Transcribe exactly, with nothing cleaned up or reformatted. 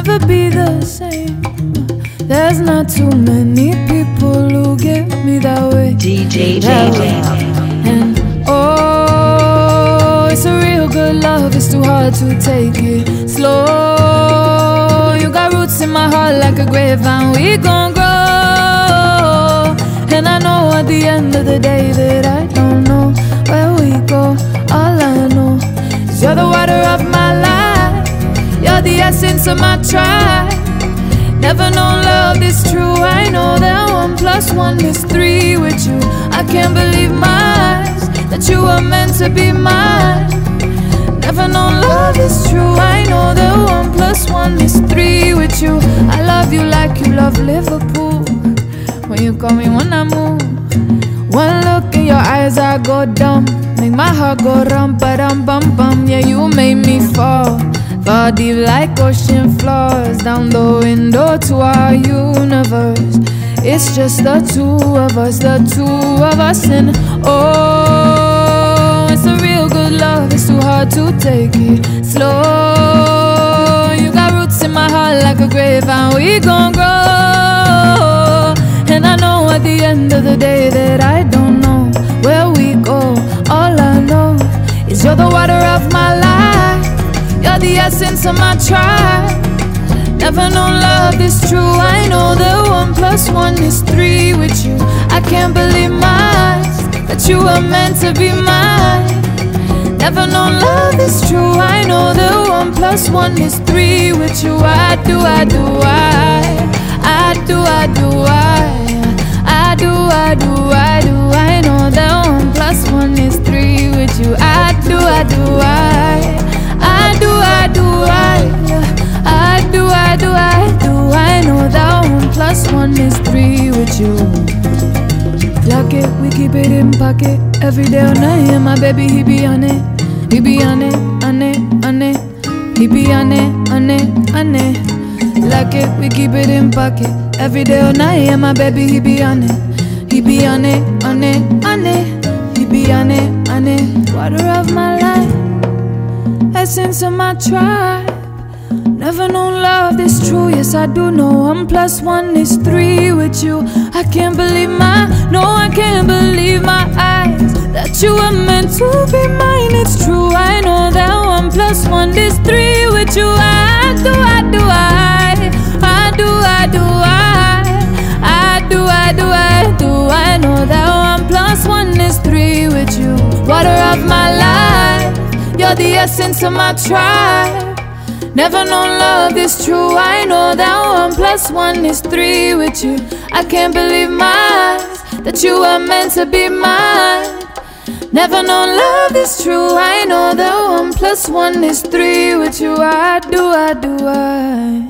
never be the same. There's not too many people who get me that way. D J J J. And oh, it's a real good love, it's too hard to take it slow. You got roots in my heart like a grapevine, we gon' grow. And I know at the end of the day that I don't know where we go. All I know is you're the water of my life, you're the essence of my tribe. Never known love this true. I know that one plus one is three with you. I can't believe my eyes that you were meant to be mine. Never known love is true. I know that one plus one is three with you. I love you like you love Liverpool. When you call me when I move, one look in your eyes I go dumb, make my heart go rum ba dum bum bum. Yeah, you made me fall, fall deep like ocean floors, down the window to our universe. It's just the two of us, the two of us. And oh, it's a real good love, it's too hard to take it slow. You got roots in my heart like a grapevine, we gon' grow. And I know at the end of the day that I don't know where we go. All I know is you're the water of my life, you're the essence of my tribe. Never known love this true. I know that one plus one is three with you. I can't believe my eyes that you were meant to be mine. Never known love this true. I know that one plus one is three with you. I do, I do, I I do, I do, I I do, I do, I do. I know that one plus one is three with you. I do, I do, I I do, I do, I I do, I do, I do. I know that one plus one is three with you. Lock it, we keep it in pocket. Every day all night, and my baby, he be on it. He be on it, on it, on it. He be on it, on it, on it. Lock it, we keep it in pocket. Every day all night, and my baby, he be on it. He be on it, on it, on it. He be on it, on it. Water of my life, essence of my tribe. Never known love this true. Yes, I do know one plus one is three with you. I can't believe my, no, I can't believe my eyes that you were meant to be mine. It's true. I know that one plus one is three with you. I do, I do, I I do, I do, I I do, I do, I do. I know that one plus one is three with you. Water of my life, you're the essence of my tribe. Never known love this true. I know that one plus one is three with you. I can't believe my eyes that you were meant to be mine. Never known love is true. I know that one plus one is three with you. I do, I do, I